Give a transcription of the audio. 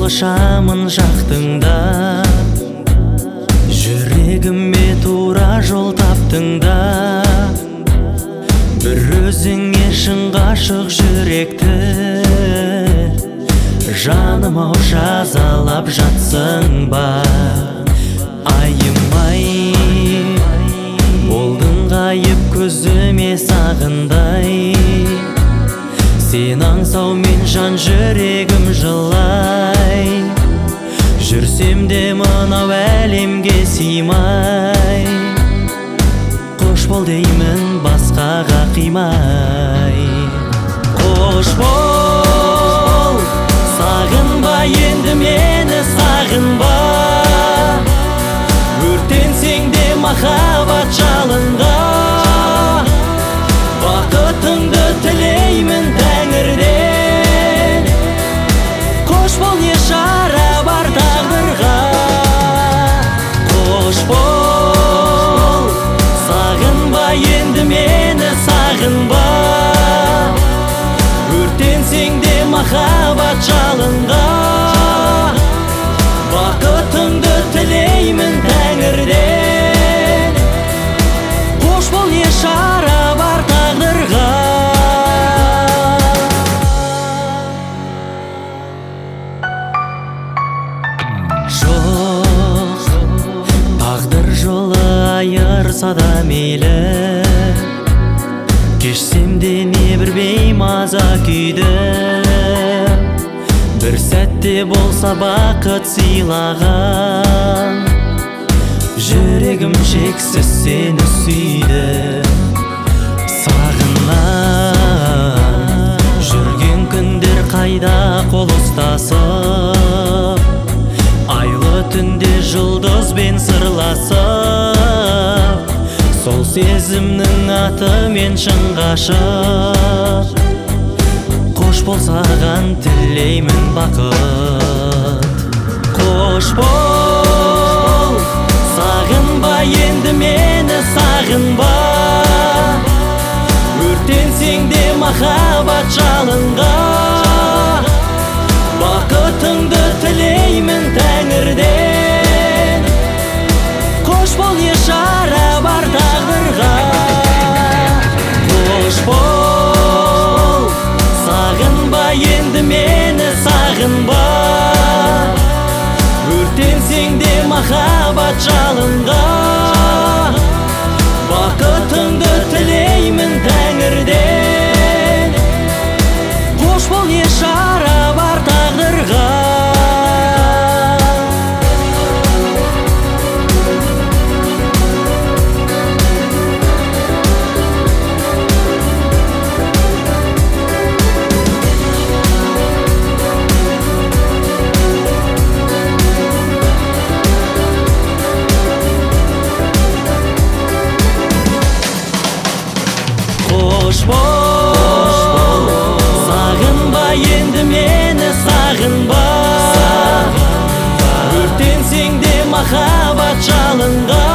болышамын жақтыңда, жүрегіме тура жол таптыңда. Бір өзіңе шын ғашық жүректі, жаным-ау жазалап жатсың ба? Айым-ай, болдың ғайып көзіме сағындай. Сен аңсау мен жан жүрегім жылай. Жүрсем де мынау әлемге сыймай. Қош бол деймін басқаға қимай. Қош бол, сағынба енді мені, сағынба. Өртенсең де махаббат жалынға. Бақытыңды тілеймін Тәңірден. Қош бол, не шара бар тағдырға. Қош бол, сағынба енді мені, сағынба. Өртенсең де махаббат жалынға. Бақытыңды тілеймін Тәңірден. Қош бол, не шара бар тағдырға. Жоқ, тағдыр жолы айырса да мейлі. Кешсем де небір беймаза күйді. Бір сәтте болса бақыт сыйлаған. Жүрегім шексіз сені сүйді. Сағынам, жүрген күндер қайда қол ұстасып. Айлы түнде жұлдызбен сырласып. Сол сезімнің атымен шын ғашық. Қош бол, саған тілеймін бақыт. Қош бол, сағынба енді мені, сағынба. Өртенсең де махаббат жалынға. Бақытыңды тілеймін Тәңірден. Қош бол, не шара бар тағдырға. Қош бол, сағынба енді мені, сағынба. Өртенсең де махаббат жалынға. Бақытыңды тілеймін Тәңірден. Қош бол, не шара бар тағдырға. Қош бол, сағынба енді мені, сағынба. Өртенсең де махаббат жалынға.